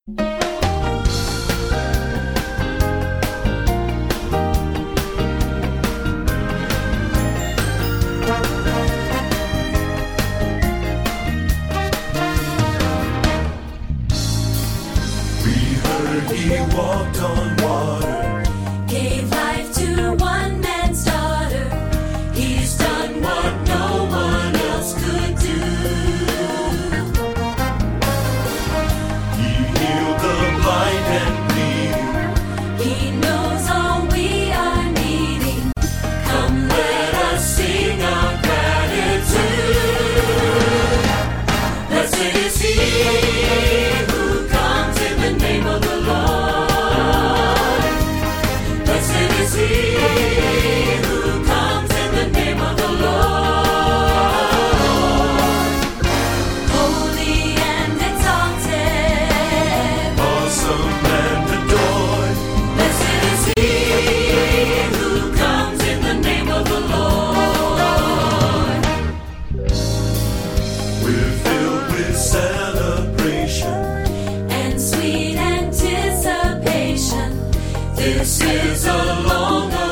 He walked on water, gave life to one man's daughter. He's done what no one else could do. he healed the blind and bleeding. He knows all we are needing. Come, let us sing our gratitude. Blessed is he who comes in the name of the Lord. Blessed is he who comes in the name of the Lord. Holy and exalted, Awesome and adored, blessed is he who comes in the name of the Lord. we're filled with celebration. And sweet anticipation. This is a long